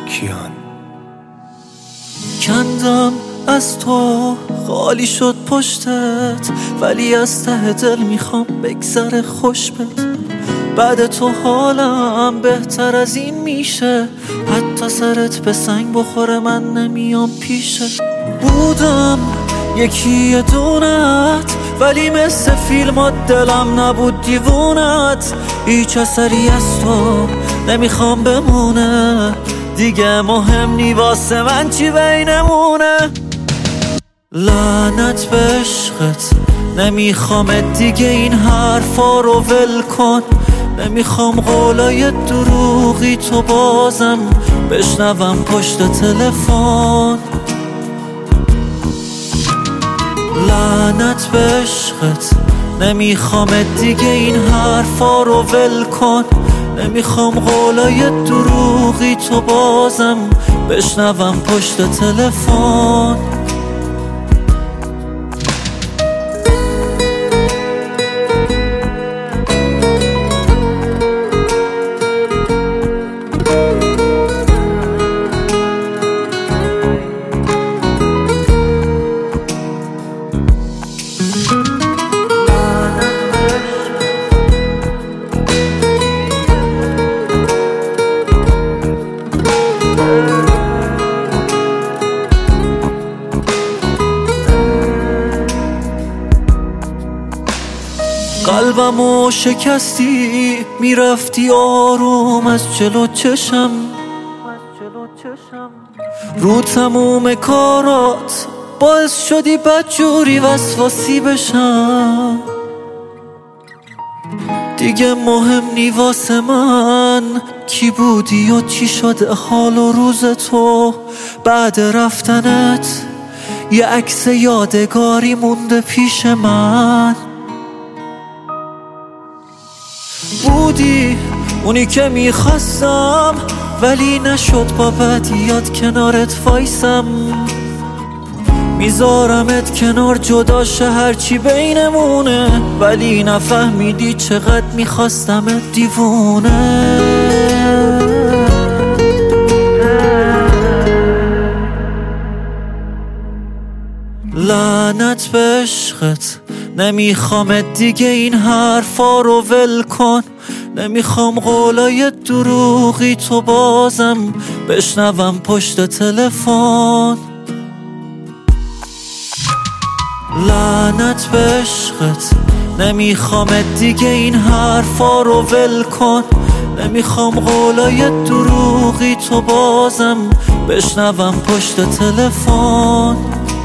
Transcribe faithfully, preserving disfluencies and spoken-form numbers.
کیان. کندم از تو، خالی شد پشتت، ولی از ته دل میخوام بگذره خوش بت. بعد تو حالم بهتر از این میشه، حتی سرت به سنگ بخوره من نمیام پیشت. بودم یکی دونت، ولی مثل فیلمات دلم نبود دیوونت. هیچ اثری از تو نمیخوام بمونه، دیگه مهم نی واسه من چی بینمونه. لعنت به عشقت، نمیخوام دیگه این حرفا رو ول کن. نمیخوام قولای دروغی تو بازم بشنوم پشت تلفن. لعنت به عشقت، نمیخوام دیگه این حرفا رو ول کن. نمیخوام قولای دروغی تو بازم بشنوم پشت تلفن. قلبمو شکستی، میرفتی آروم از جلو چشم. رو تموم کارات باعث شدی بدجوری وسواسی بشم. دیگه مهم نی واسه من کی بودی و چی شده حال و روز تو. بعد رفتنت یه عکس یادگاری مونده پیش من. بودی اونی که میخواستم، ولی نشد با بدیات کنارت وایسم. میذارمت کنار جداشه هرچی بینمونه، ولی نفهمیدی چقدر میخواستمت دیوونه. لعنت به عشقت، نمیخوام دیگه این حرفا رو ول کن. نمیخوام قولای دروغی تو بازم بشنوم پشت تلفن. لعنت به عشقت، نمیخوام دیگه این حرفا رو ول کن. نمیخوام قولای دروغی تو بازم بشنوم پشت تلفن.